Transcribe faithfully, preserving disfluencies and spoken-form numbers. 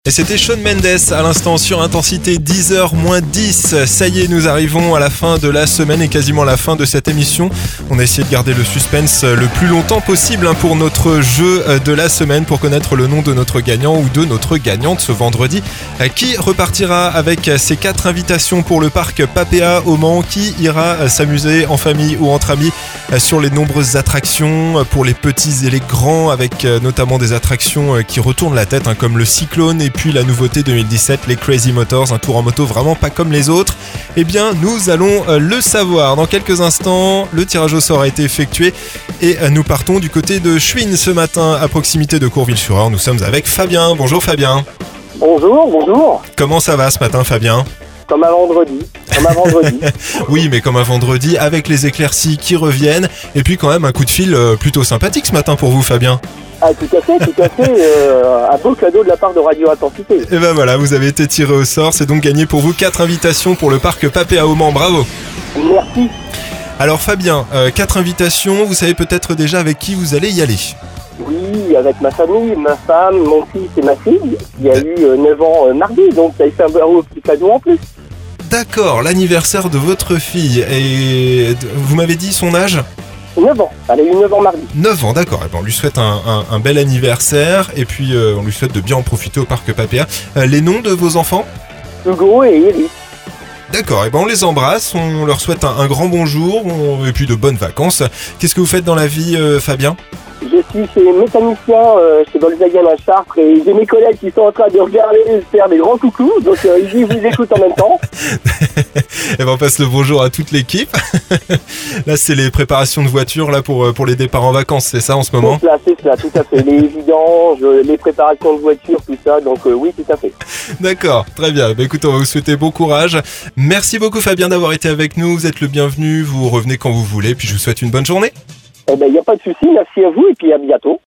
Et c'était Shawn Mendes à l'instant sur Intensité, dix heures moins dix. Ça y est, nous arrivons à la fin de la semaine et quasiment la fin de cette émission. On a essayé de garder le suspense le plus longtemps possible pour notre jeu de la semaine, pour connaître le nom de notre gagnant ou de notre gagnante ce vendredi, qui repartira avec ses quatre invitations pour le parc Papéa au Mans, qui ira s'amuser en famille ou entre amis sur les nombreuses attractions pour les petits et les grands, avec notamment des attractions qui retournent la tête, hein, comme le Cyclone, et puis la nouveauté deux mille dix-sept, les Crazy Motors, un tour en moto vraiment pas comme les autres. Eh bien, nous allons le savoir dans quelques instants. Le tirage au sort a été effectué et nous partons du côté de Schwinn ce matin, à proximité de Courville-sur-Eure. Nous sommes avec Fabien. Bonjour Fabien. Bonjour, bonjour. Comment ça va ce matin, Fabien ? Comme un vendredi, comme un vendredi. Oui, mais comme un vendredi, avec les éclaircies qui reviennent, et puis quand même un coup de fil plutôt sympathique ce matin pour vous, Fabien. Ah, tout à fait, tout à fait. Euh, un beau cadeau de la part de Radio Intensité. Et ben voilà, vous avez été tiré au sort. C'est donc gagné pour vous quatre invitations pour le parc Papéa au Mans. Bravo. Merci. Alors Fabien, euh, quatre invitations. Vous savez peut-être déjà avec qui vous allez y aller ? Oui, avec ma famille, ma femme, mon fils et ma fille. Il y a eu euh, neuf ans euh, mardi, donc ça a fait un beau petit cadeau en plus. D'accord, l'anniversaire de votre fille. Et vous m'avez dit son âge ? neuf ans, elle a eu neuf ans mardi. neuf ans, d'accord. Et ben on lui souhaite un, un, un bel anniversaire et puis euh, on lui souhaite de bien en profiter au parc Papéa. Euh, les noms de vos enfants ? Hugo et Iris. D'accord, et ben on les embrasse, on leur souhaite un, un grand bonjour on, et puis de bonnes vacances. Qu'est-ce que vous faites dans la vie, euh, Fabien ? Je suis chez mécanicien euh, chez Volkswagen à Chartres et j'ai mes collègues qui sont en train de regarder et faire des grands coucous, donc euh, ils vous écoutent en même temps. Et ben on passe le bonjour à toute l'équipe. Là c'est les préparations de voitures là pour, pour les départs en vacances, c'est ça en ce moment ? C'est cela, c'est cela, tout à fait. Les vidanges, les préparations de voitures, tout ça, donc euh, oui, tout à fait. D'accord, très bien. Bah, écoute, on va vous souhaiter bon courage. Merci beaucoup Fabien d'avoir été avec nous, vous êtes le bienvenu, vous revenez quand vous voulez, puis je vous souhaite une bonne journée. Eh ben, il n'y a pas de souci, merci à vous et puis à bientôt.